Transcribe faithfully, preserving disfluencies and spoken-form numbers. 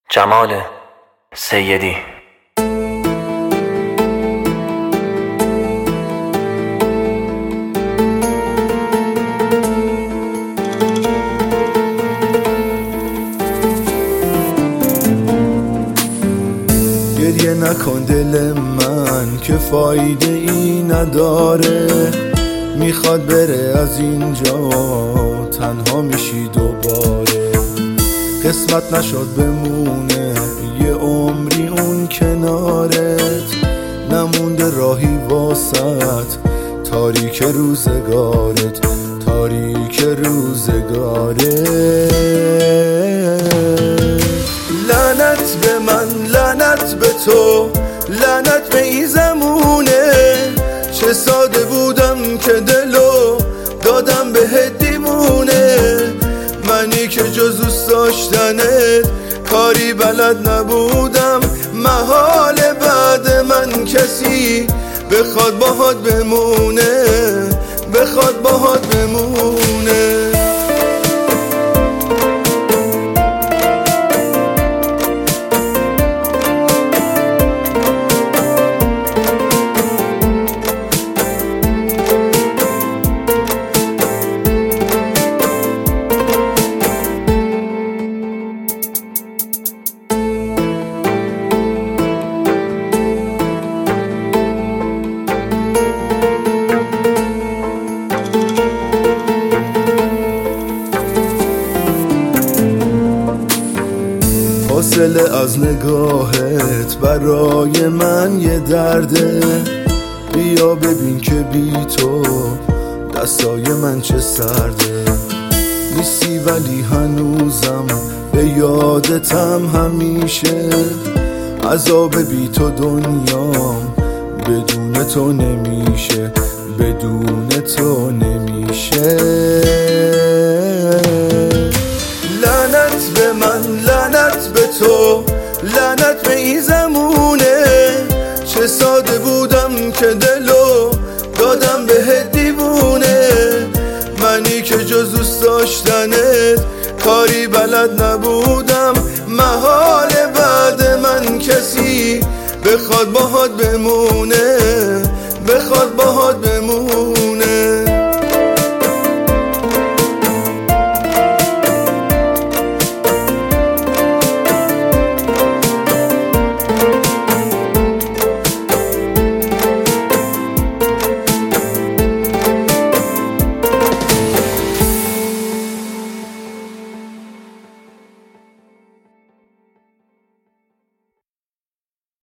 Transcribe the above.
جمال سیدی. گریه نکن دل من که فایده ای نداره، میخواد بره از اینجا تنها میشی دوباره. قسمت نشد بمونه یه عمری اون کنارت، نمونده راهی واسط تاریک روزگارت، تاریک روزگارت. لعنت به من، لعنت به تو، لعنت به این زمونه. چه ساده بودم که دلو دادم به دیوونه. منی که جز دوست داشتنت کاری بلد نبودم. محال بعد من کسی بخواد باهات بمونه، بخواد باهات بمونه. فاصله از نگاهت برای من یه درده. بیا ببین که بی تو دستای من چه سرده. نیستی ولی هنوزم به یادتم همیشه. عذاب بی تو دنیام بدون تو نمیشه، بدون تو نمیشه. لعنت به من، لعنت به تو، لعنت به این زمونه. چه ساده بودم که دلو دادم به دیوونه. منی که جز دوست داشتنت کاری بلد نبودم. محال بعد من کسی بخواد باهات بمونه،